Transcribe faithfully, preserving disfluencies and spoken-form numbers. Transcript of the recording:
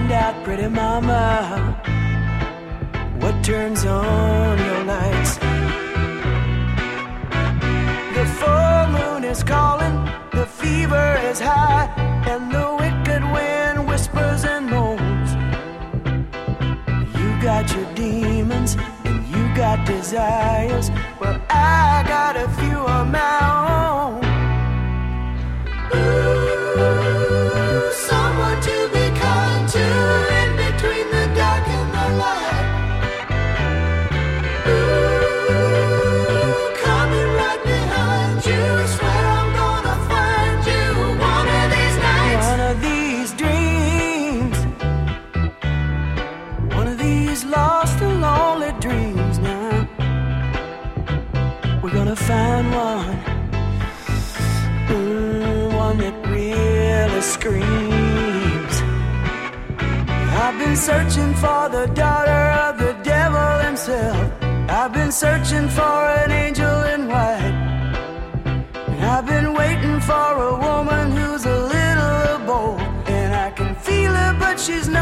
find out, pretty mama, what turns on your lights. The full moon is calling, the fever is high, and the wicked wind whispers and moans. You got your demons and you got desires, well, I got a few of my own. Ooh, someone to be kind to in between the dark and the light. Ooh, coming right behind you, swear I'm gonna find you one of these nights. One of these dreams, one of these lost and lonely dreams now. We're gonna find one, mm, one that really screams. I've been searching for the daughter of the devil himself. I've been searching for an angel in white. And I've been waiting for a woman who's a little bold. And I can feel her, but she's not